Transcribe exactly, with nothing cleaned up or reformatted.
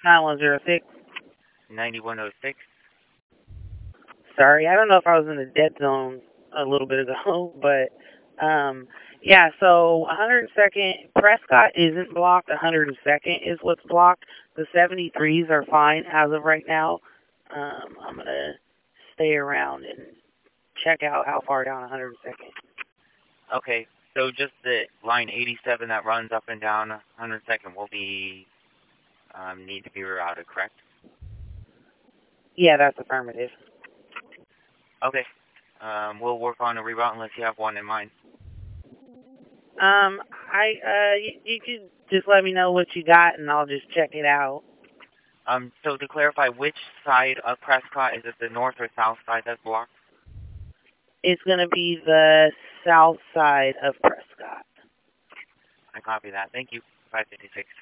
nine one zero six. ninety-one oh six. Sorry, I don't know if I was in the dead zone a little bit ago, but um, yeah, so one hundred second, Prescott isn't blocked, one hundred second is what's blocked. The seventy-threes are fine as of right now. Um, I'm going to stay around and check out how far down one hundred second. Okay, so just the line eighty-seven that runs up and down one hundred second will be, um, need to be rerouted, correct? Yeah, that's affirmative. Okay, um, we'll work on a reroute unless you have one in mind. Um, I, uh, you, you can just let me know what you got and I'll just check it out. Um, so to clarify, which side of Prescott, is it the north or south side that's blocked? It's going to be the south side of Prescott. I copy that. Thank you. five fifty-six.